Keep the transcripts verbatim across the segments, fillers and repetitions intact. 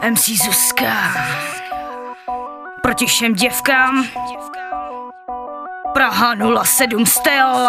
em cé Zuzka proti všem děvkám. Praha nula sedm styl.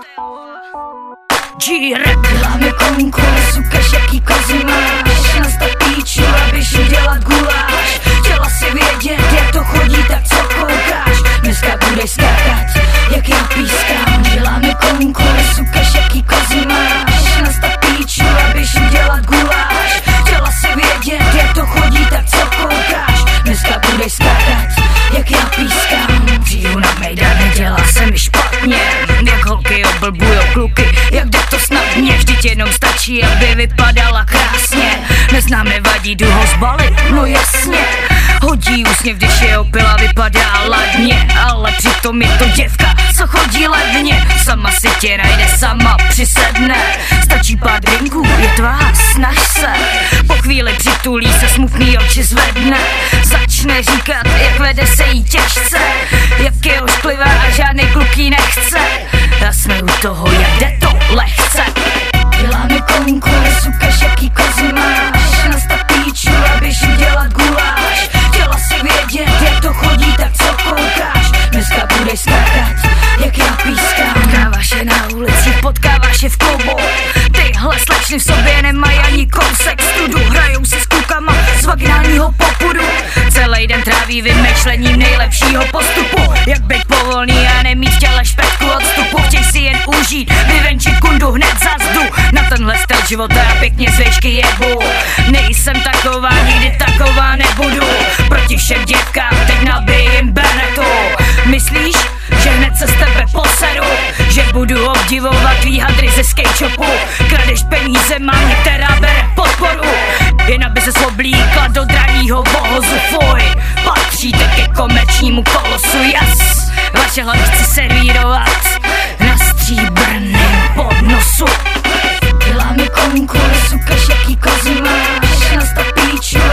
G-Rap. Děláme konkurs, ukaž jaký kozy máš. Nastav píču a běž udělat guláš. Chtěla si vědět, jak to chodí, tak co koukáš. Dneska budeš skákat, jak já pískám. Děláme konkurs, ukaž jaký kozy máš. Nastav píču a běž udělat guláš. Chtěla si vědět, jak to chodí, tak co koukáš. Dneska budeš skákat, jak já pískám. Přijdu na mejdan, nedělá se mi špatně. Jak holky oblbujou kluky, jak jde to snadně. Vždyť jenom stačí, aby vypadala krásně. Neznám, nevadí, jdu ho zbalit, no jasně. Hodí úsměv, když je opila, vypadá ladně. Ale přitom je to děvka, co chodí levně. Sama si tě najde, sama přisedne. Stačí pár drinků, je tvá, snaž se. Po chvíli přitulí se, smutný oči zvedne. Začne říkat, jak vede se jí těžce. Jak je ošklivá a žádnej kluk jí nechce. Já jsme u toho, jak jde to lehce. Děláme konkurs, ukaž jaký kozy máš. Nastav píču a běž udělat guláš. Chtěla si vědět, jak to chodí, tak co koukáš. Dneska budeš skákat, jak já pískám. Potkáváš je na ulicích, potkáváš je v klubu. Tyhle slečny v sobě nemají ani kousek studu. Hrajou si s klukama z vaginálního popudu. Celý den tráví vymýšlením nejlepšího postupu. Jak být povolný a nemít v těle špetku odstupu. Chtěj si jen užít, vyvenčit kundu hned za zdu. Na tenhle styl života já pěkně z výšky jebu. Nejsem taková, nikdy taková nebudu. Proti všem děvkám teď nabijím Benetu. Myslíš, že hned se z tebe poseru? Že budu obdivovat tvý hadry ze skateshopu? Kradeš peníze mámě, která bere podporu. Jen aby se oblíkla do drahýho vohozu. Fuj, patříte ke komerčnímu kolosu. Jas, vaše hlavy chci servírovat na stříbrném podnosu. Děláme konkurs, ukaž jaký kozy máš. Nastav píču